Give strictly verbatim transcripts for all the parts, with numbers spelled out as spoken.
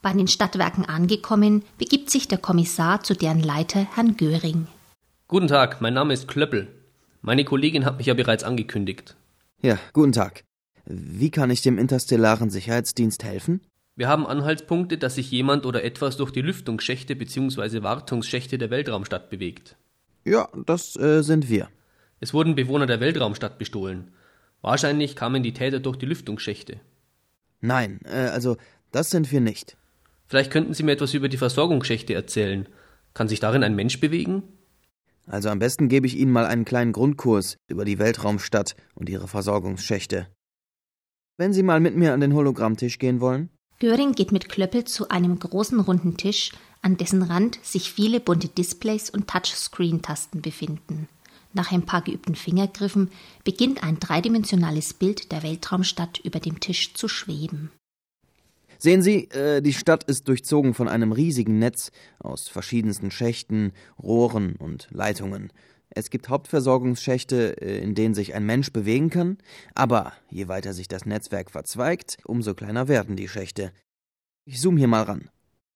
Bei den Stadtwerken angekommen, begibt sich der Kommissar zu deren Leiter, Herrn Göring. Guten Tag, mein Name ist Klöppel. Meine Kollegin hat mich ja bereits angekündigt. Ja, guten Tag. Wie kann ich dem interstellaren Sicherheitsdienst helfen? Wir haben Anhaltspunkte, dass sich jemand oder etwas durch die Lüftungsschächte bzw. Wartungsschächte der Weltraumstadt bewegt. Ja, das äh, sind wir. Es wurden Bewohner der Weltraumstadt bestohlen. Wahrscheinlich kamen die Täter durch die Lüftungsschächte. Nein, äh, also das sind wir nicht. Vielleicht könnten Sie mir etwas über die Versorgungsschächte erzählen. Kann sich darin ein Mensch bewegen? Also am besten gebe ich Ihnen mal einen kleinen Grundkurs über die Weltraumstadt und ihre Versorgungsschächte. Wenn Sie mal mit mir an den Hologrammtisch gehen wollen? Göring geht mit Klöppel zu einem großen runden Tisch, an dessen Rand sich viele bunte Displays und Touchscreen-Tasten befinden. Nach ein paar geübten Fingergriffen beginnt ein dreidimensionales Bild der Weltraumstadt über dem Tisch zu schweben. Sehen Sie, äh, die Stadt ist durchzogen von einem riesigen Netz aus verschiedensten Schächten, Rohren und Leitungen. Es gibt Hauptversorgungsschächte, äh, in denen sich ein Mensch bewegen kann, aber je weiter sich das Netzwerk verzweigt, umso kleiner werden die Schächte. Ich zoome hier mal ran.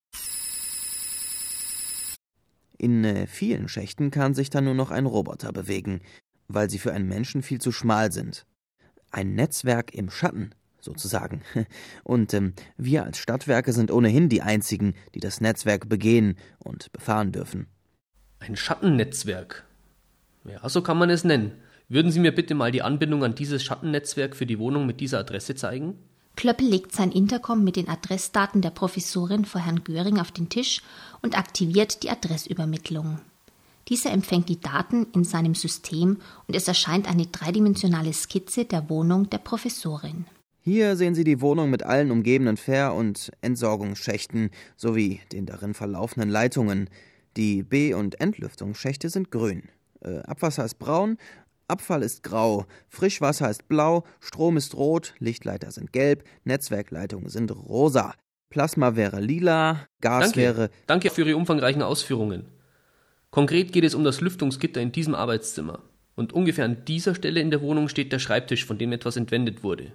In äh, vielen Schächten kann sich dann nur noch ein Roboter bewegen, weil sie für einen Menschen viel zu schmal sind. Ein Netzwerk im Schatten, sozusagen. Und ähm, wir als Stadtwerke sind ohnehin die einzigen, die das Netzwerk begehen und befahren dürfen. Ein Schattennetzwerk? Ja, so kann man es nennen. Würden Sie mir bitte mal die Anbindung an dieses Schattennetzwerk für die Wohnung mit dieser Adresse zeigen? Klöppel legt sein Intercom mit den Adressdaten der Professorin vor Herrn Göring auf den Tisch und aktiviert die Adressübermittlung. Dieser empfängt die Daten in seinem System und es erscheint eine dreidimensionale Skizze der Wohnung der Professorin. Hier sehen Sie die Wohnung mit allen umgebenden Ver- und Entsorgungsschächten sowie den darin verlaufenden Leitungen. Die B- und Entlüftungsschächte sind grün. Äh, Abwasser ist braun, Abfall ist grau, Frischwasser ist blau, Strom ist rot, Lichtleiter sind gelb, Netzwerkleitungen sind rosa. Plasma wäre lila, Gas Danke. wäre... Danke für Ihre umfangreichen Ausführungen. Konkret geht es um das Lüftungsgitter in diesem Arbeitszimmer. Und ungefähr an dieser Stelle in der Wohnung steht der Schreibtisch, von dem etwas entwendet wurde.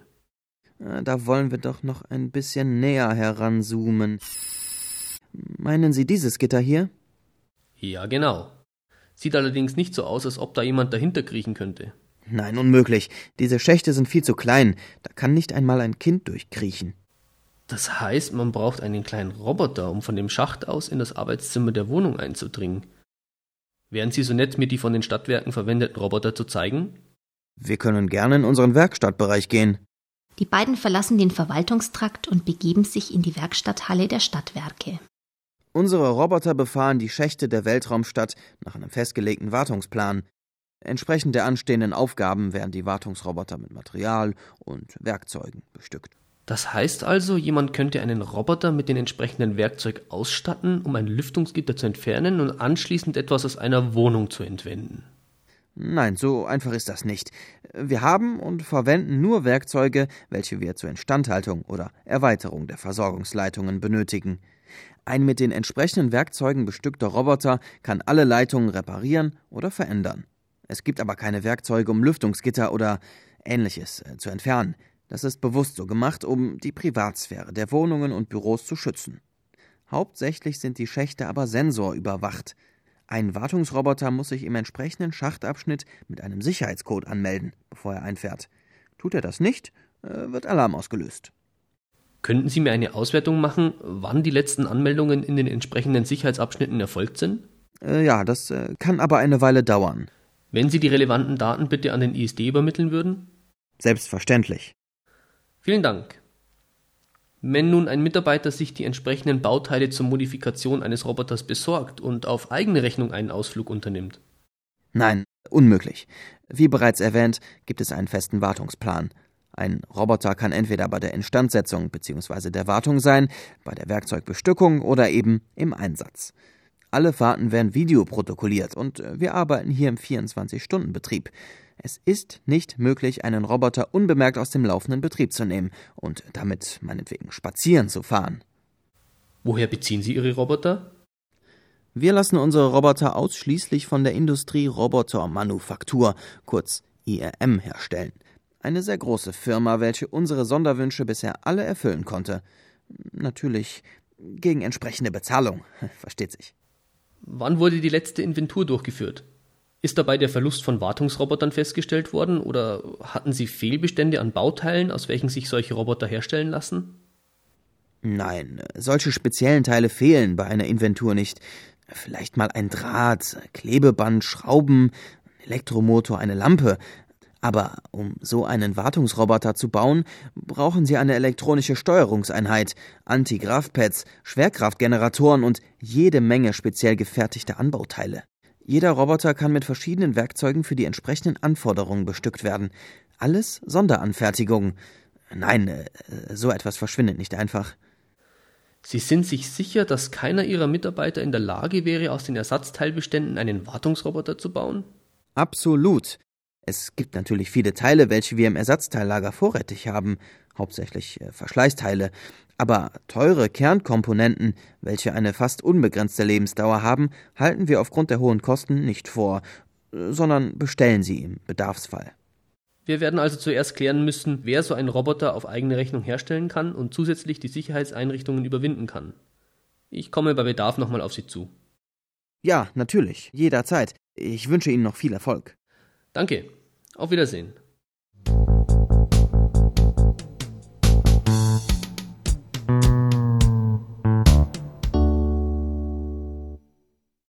Da wollen wir doch noch ein bisschen näher heranzoomen. Meinen Sie dieses Gitter hier? Ja, genau. Sieht allerdings nicht so aus, als ob da jemand dahinter kriechen könnte. Nein, unmöglich. Diese Schächte sind viel zu klein. Da kann nicht einmal ein Kind durchkriechen. Das heißt, man braucht einen kleinen Roboter, um von dem Schacht aus in das Arbeitszimmer der Wohnung einzudringen. Wären Sie so nett, mir die von den Stadtwerken verwendeten Roboter zu zeigen? Wir können gerne in unseren Werkstattbereich gehen. Die beiden verlassen den Verwaltungstrakt und begeben sich in die Werkstatthalle der Stadtwerke. Unsere Roboter befahren die Schächte der Weltraumstadt nach einem festgelegten Wartungsplan. Entsprechend der anstehenden Aufgaben werden die Wartungsroboter mit Material und Werkzeugen bestückt. Das heißt also, jemand könnte einen Roboter mit dem entsprechenden Werkzeug ausstatten, um ein Lüftungsgitter zu entfernen und anschließend etwas aus einer Wohnung zu entwenden. Nein, so einfach ist das nicht. Wir haben und verwenden nur Werkzeuge, welche wir zur Instandhaltung oder Erweiterung der Versorgungsleitungen benötigen. Ein mit den entsprechenden Werkzeugen bestückter Roboter kann alle Leitungen reparieren oder verändern. Es gibt aber keine Werkzeuge, um Lüftungsgitter oder Ähnliches äh, zu entfernen. Das ist bewusst so gemacht, um die Privatsphäre der Wohnungen und Büros zu schützen. Hauptsächlich sind die Schächte aber sensorüberwacht. Ein Wartungsroboter muss sich im entsprechenden Schachtabschnitt mit einem Sicherheitscode anmelden, bevor er einfährt. Tut er das nicht, äh, wird Alarm ausgelöst. Könnten Sie mir eine Auswertung machen, wann die letzten Anmeldungen in den entsprechenden Sicherheitsabschnitten erfolgt sind? Äh, ja, das äh, kann aber eine Weile dauern. Wenn Sie die relevanten Daten bitte an den I S D übermitteln würden? Selbstverständlich. Vielen Dank. Wenn nun ein Mitarbeiter sich die entsprechenden Bauteile zur Modifikation eines Roboters besorgt und auf eigene Rechnung einen Ausflug unternimmt? Nein, unmöglich. Wie bereits erwähnt, gibt es einen festen Wartungsplan. Ein Roboter kann entweder bei der Instandsetzung bzw. der Wartung sein, bei der Werkzeugbestückung oder eben im Einsatz. Alle Fahrten werden videoprotokolliert und wir arbeiten hier im vierundzwanzig-Stunden-Betrieb. Es ist nicht möglich, einen Roboter unbemerkt aus dem laufenden Betrieb zu nehmen und damit meinetwegen spazieren zu fahren. Woher beziehen Sie Ihre Roboter? Wir lassen unsere Roboter ausschließlich von der Industrie Robotermanufaktur, kurz I R M, herstellen. Eine sehr große Firma, welche unsere Sonderwünsche bisher alle erfüllen konnte. Natürlich Gegen entsprechende Bezahlung, versteht sich. Wann wurde die letzte Inventur durchgeführt? Ist dabei der Verlust von Wartungsrobotern festgestellt worden oder hatten Sie Fehlbestände an Bauteilen, aus welchen sich solche Roboter herstellen lassen? Nein, solche speziellen Teile fehlen bei einer Inventur nicht. Vielleicht mal ein Draht, Klebeband, Schrauben, Elektromotor, eine Lampe. Aber um so einen Wartungsroboter zu bauen, brauchen Sie eine elektronische Steuerungseinheit, Antigrav-Pads, Schwerkraftgeneratoren und jede Menge speziell gefertigter Anbauteile. Jeder Roboter kann mit verschiedenen Werkzeugen für die entsprechenden Anforderungen bestückt werden. Alles Sonderanfertigungen. Nein, so etwas verschwindet nicht einfach. Sie sind sich sicher, dass keiner Ihrer Mitarbeiter in der Lage wäre, aus den Ersatzteilbeständen einen Wartungsroboter zu bauen? Absolut. Es gibt natürlich viele Teile, welche wir im Ersatzteillager vorrätig haben, hauptsächlich äh, Verschleißteile. Aber teure Kernkomponenten, welche eine fast unbegrenzte Lebensdauer haben, halten wir aufgrund der hohen Kosten nicht vor, äh, sondern bestellen sie im Bedarfsfall. Wir werden also zuerst klären müssen, wer so einen Roboter auf eigene Rechnung herstellen kann und zusätzlich die Sicherheitseinrichtungen überwinden kann. Ich komme bei Bedarf nochmal auf Sie zu. Ja, natürlich, jederzeit. Ich wünsche Ihnen noch viel Erfolg. Danke. Auf Wiedersehen.